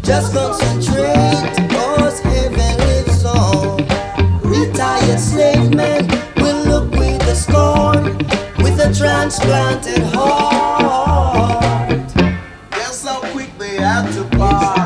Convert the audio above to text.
Just concentrate, cause heaven lives on. Retired slave men will look with a scorn, with a transplanted heart. Guess how quick they had to part.